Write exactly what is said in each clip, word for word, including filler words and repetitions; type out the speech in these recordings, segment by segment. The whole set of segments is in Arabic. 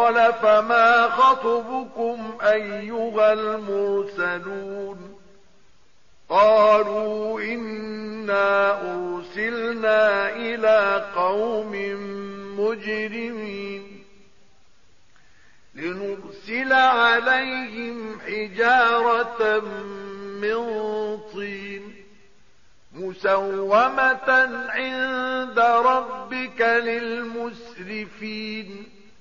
قال فما خطبكم أيها المرسلون قالوا إنا أرسلنا إلى قوم مجرمين لنرسل عليهم حجارة من طين مسومة عند ربك للمسرفين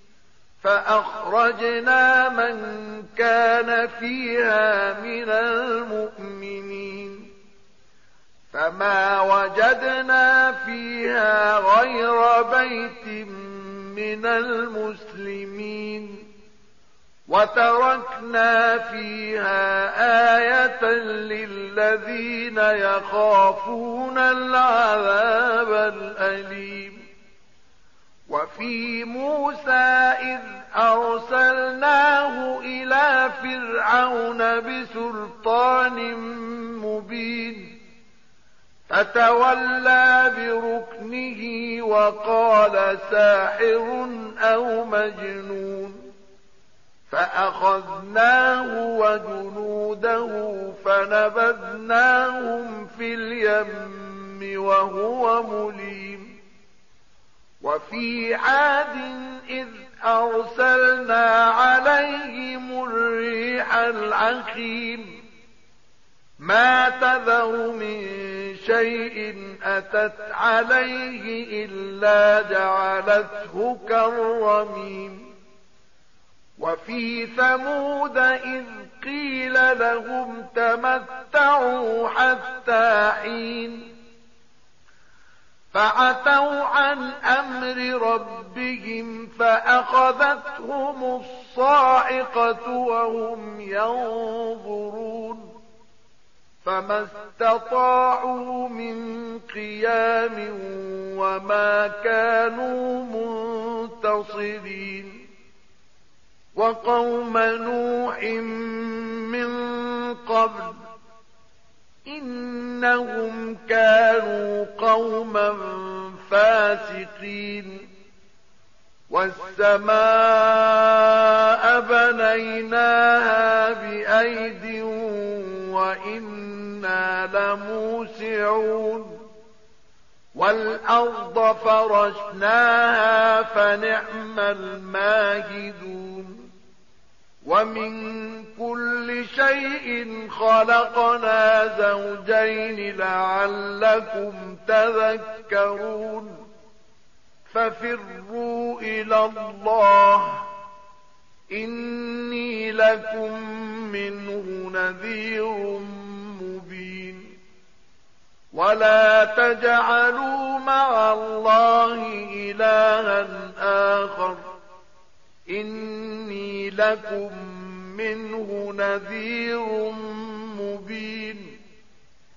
فأخرجنا من كان فيها من المؤمنين فما وجدنا فيها غير بيت من المسلمين وتركنا فيها آية للذين يخافون العذاب الأليم وفي موسى إذ أرسلناه إلى فرعون بسلطان مبين فتولى بركنه وقال ساحر أو مجنون فأخذناه وجنوده فنبذناهم في اليم وهو مليم وفي عاد إذ أرسلنا عليهم الريح العقيم ما تذر من شيء أتت عليه إلا جعلته كالرميم وفي ثمود إذ قيل لهم تمتعوا حتى حين فعتوا عن أمر ربهم فأخذتهم الصاعقة وهم ينظرون فما استطاعوا من قيام وما كانوا منتصرين وقوم نوح من قبل إنهم كانوا قوما فاسقين والسماء بنيناها بأيد وإنا لموسعون والأرض فرشناها فنعم الماهدون ومن كل شيء خلقنا زوجين لعلكم تذكرون ففروا إلى الله إني لكم منه نذير مبين ولا تجعلوا مع الله إلها آخر إني لكم منه نذير مبين